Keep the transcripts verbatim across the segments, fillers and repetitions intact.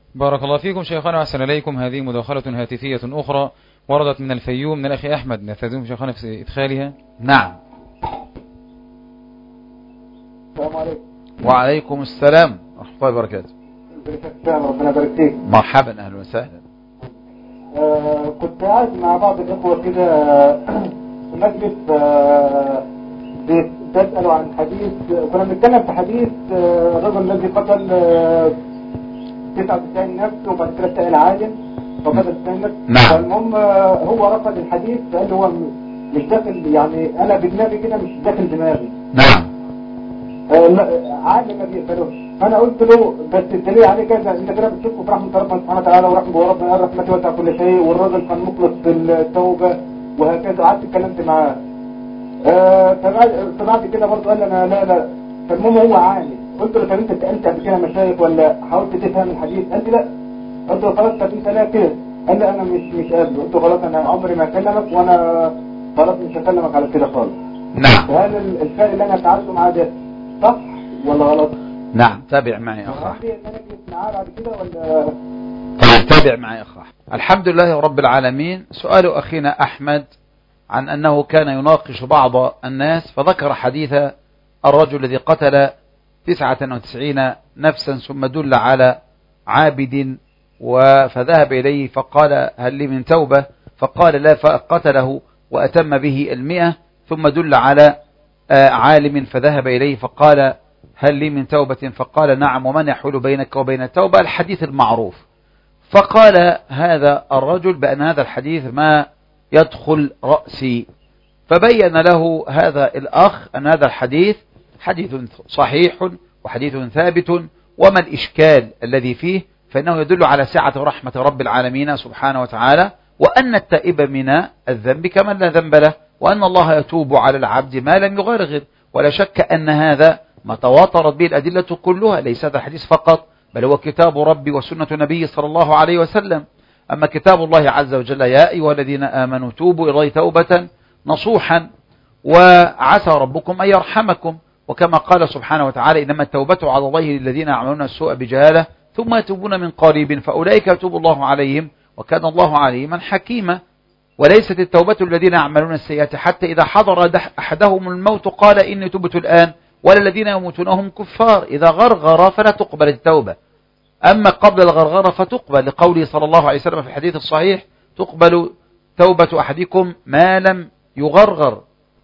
بارك الله فيكم شيخنا وأحسن إليكم. هذه مداخلة هاتفية أخرى وردت من الفيوم من الأخ أحمد، نستأذنكم شيخنا في إدخالها. نعم. السلام عليكم. وعليكم السلام ورحمة الله وبركاته. ربنا يبارك فيك. مرحبا، أهلا وسهلا. آه كنت قاعد مع بعض الإخوة كده في مجلس آه بيسألوا عن حديث، كنا بنتكلم في حديث آه الرجل الذي قتل آه تسعة وتسعين نفس وبعد كده سأل عالم فقتل تسعين نفس. نعم. فالمهم آه هو رفض الحديث، قال هو مش داخل، يعني أنا بدماغي كده مش داخل دماغي. نعم. آه عالم ما بيقبلوش. انا قلت له بس الدليل عليه كذا، انت كده بتشوفه في رحمه ربنا سبحانه وتعالى، ورحمه وربنا قال رحمته وسع كل شيء، والراجل كان مخلص في التوبه وهكذا. قعدت اتكلمت معاه آه فبعد كده برضه قال لي انا لا لا. فالمهم هو عالم، قلت له طب انت سالت قبل كده مشايخ ولا حاولت تفهم الحديث؟ قال لي لا. قلت له خلاص طب انت لا كده. قال لي انا مش مش قابله. قلت له خلاص انا عمري ما اكلمك، وانا خلاص مش هكلمك على كده خالص. نعم. وهل الفعل اللي انا فعلته معاه ده صح ولا غلط؟ نعم. تابع معي أخ أحمد. ولا... تابع معي أخ أحمد. الحمد لله رب العالمين. سؤال أخينا أحمد عن أنه كان يناقش بعض الناس فذكر حديث الرجل الذي قتل تسعة وتسعين نفسا ثم دل على عابد فذهب إليه فقال هل لي من توبة؟ فقال لا، فقتله وأتم به المئة، ثم دل على عالم فذهب إليه فقال هل لي من توبة؟ فقال نعم، ومن يحول بينك وبين التوبة؟ الحديث المعروف. فقال هذا الرجل بأن هذا الحديث ما يدخل رأسي، فبين له هذا الأخ أن هذا الحديث حديث صحيح وحديث ثابت، وما الإشكال الذي فيه؟ فإنه يدل على سعة رحمة رب العالمين سبحانه وتعالى، وأن التائب من الذنب كمن لا ذنب له، وأن الله يتوب على العبد ما لم يغرغر. ولا شك أن هذا ما تواترت به الأدلة كلها، ليس هذا الحديث فقط، بل هو كتاب ربي وسنة نبي صلى الله عليه وسلم. أما كتاب الله عز وجل يا أيها الذين آمنوا توبوا إلى الله توبة نصوحا وعسى ربكم أن يرحمكم، وكما قال سبحانه وتعالى إنما التوبة على الله للذين يعملون السوء بجهالة ثم يتوبون من قريب فأولئك يتوب الله عليهم وكان الله عليما حكيما. وليست التوبة الذين يعملون السيئات حتى إذا حضر أحدهم الموت قال إني تبت الآن، ولا الذين يموتون هم كفار إذا غرغر فلا تقبل التوبة، أما قبل الغرغرة فتقبل، لقوله صلى الله عليه وسلم في الحديث الصحيح تقبل توبة أحدكم ما لم يغرغر.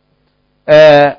آه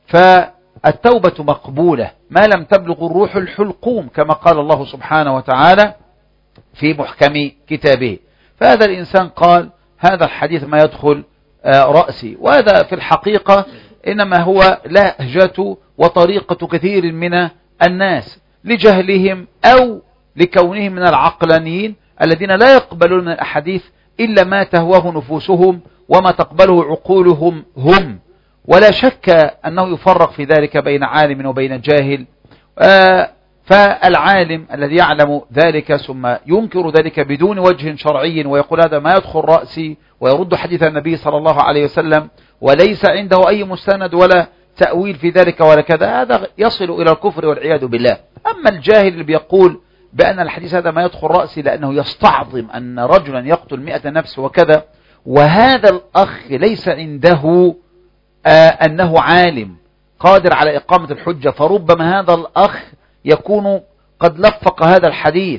فالتوبة مقبولة ما لم تبلغ الروح الحلقوم كما قال الله سبحانه وتعالى في محكم كتابه. فهذا الإنسان قال هذا الحديث ما يدخل آه رأسي، وهذا في الحقيقة إنما هو لهجة وطريقة كثير من الناس لجهلهم أو لكونهم من العقلانيين الذين لا يقبلون الأحاديث إلا ما تهواه نفوسهم وما تقبله عقولهم هم. ولا شك أنه يفرق في ذلك بين عالم وبين جاهل. آه فالعالم الذي يعلم ذلك ثم ينكر ذلك بدون وجه شرعي ويقول هذا ما يدخل رأسي ويرد حديث النبي صلى الله عليه وسلم وليس عنده أي مستند ولا تأويل في ذلك ولا كذا، هذا يصل إلى الكفر والعياذ بالله. أما الجاهل اللي بيقول بأن الحديث هذا ما يدخل رأسي لأنه يستعظم أن رجلا يقتل مئة نفس وكذا، وهذا الأخ ليس عنده آه أنه عالم قادر على إقامة الحجة، فربما هذا الأخ يكون قد لفق هذا الحديث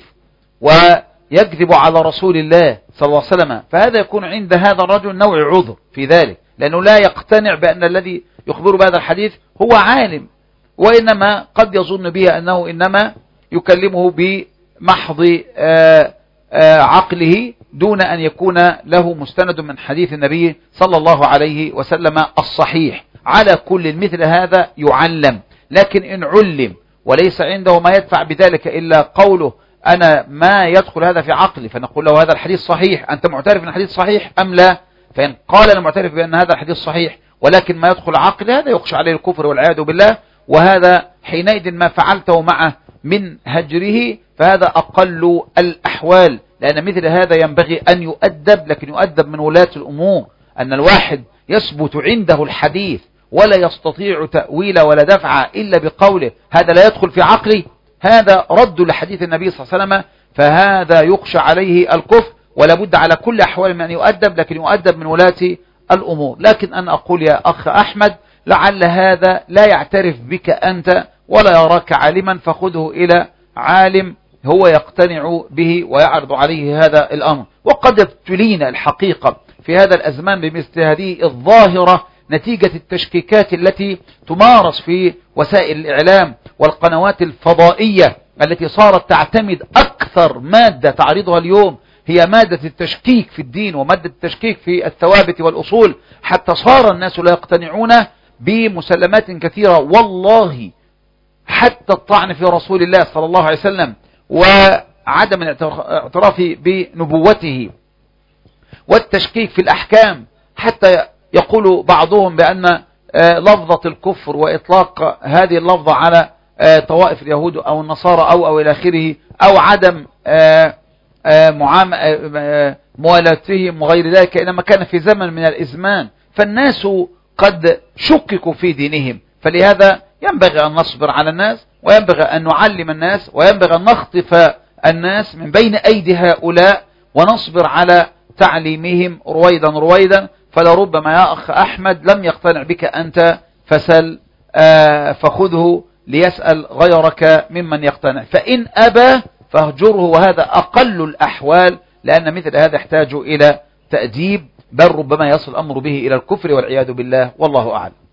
ويكذب على رسول الله صلى الله عليه وسلم، فهذا يكون عند هذا الرجل نوع عذر في ذلك، لأنه لا يقتنع بأن الذي يخبر بهذا الحديث هو عالم، وإنما قد يظن به أنه إنما يكلمه بمحض آآ آآ عقله دون أن يكون له مستند من حديث النبي صلى الله عليه وسلم الصحيح. على كل مثل هذا يعلم، لكن إن علم وليس عنده ما يدفع بذلك إلا قوله أنا ما يدخل هذا في عقلي، فنقول له هذا الحديث صحيح، أنت معترف أن الحديث صحيح أم لا؟ فإن قال أنا معترف بأن هذا الحديث صحيح ولكن ما يدخل عقلي، هذا يخشى عليه الكفر والعياذ بالله، وهذا حينئذ ما فعلته معه من هجره فهذا أقل الأحوال، لأن مثل هذا ينبغي أن يؤدب، لكن يؤدب من ولاة الأمور. أن الواحد يثبت عنده الحديث ولا يستطيع تأويل ولا دفع إلا بقوله هذا لا يدخل في عقلي، هذا رد لحديث النبي صلى الله عليه وسلم، فهذا يخشى عليه الكفر، ولا بد على كل أحوال من أن يؤدب، لكن يؤدب من ولاة الأمور. لكن أنا أقول يا أخ أحمد لعل هذا لا يعترف بك أنت ولا يراك عالما، فخذه إلى عالم هو يقتنع به ويعرض عليه هذا الأمر. وقد ابتلينا الحقيقة في هذا الأزمان بمثل هذه الظاهرة نتيجة التشكيكات التي تمارس في وسائل الإعلام والقنوات الفضائية التي صارت تعتمد أكثر مادة تعرضها اليوم هي مادة التشكيك في الدين ومادة التشكيك في الثوابت والأصول، حتى صار الناس لا يقتنعون بمسلمات كثيرة. والله حتى الطعن في رسول الله صلى الله عليه وسلم وعدم الاعتراف بنبوته والتشكيك في الأحكام، حتى يقول بعضهم بأن لفظة الكفر وإطلاق هذه اللفظة على طوائف اليهود أو النصارى أو أو إلى آخره، أو عدم موالاتهم وغير ذلك، إنما كان في زمن من الإزمان، فالناس قد شككوا في دينهم. فلهذا ينبغي أن نصبر على الناس، وينبغي أن نعلم الناس، وينبغي أن نخطف الناس من بين أيدي هؤلاء ونصبر على تعليمهم رويدا رويدا. فلربما يا أخ أحمد لم يقتنع بك أنت فسل آه فخذه ليسأل غيرك ممن يقتنع، فإن أبى فاهجره، وهذا أقل الأحوال، لأن مثل هذا يحتاج إلى تأديب، بل ربما يصل الأمر به إلى الكفر والعياذ بالله، والله أعلم.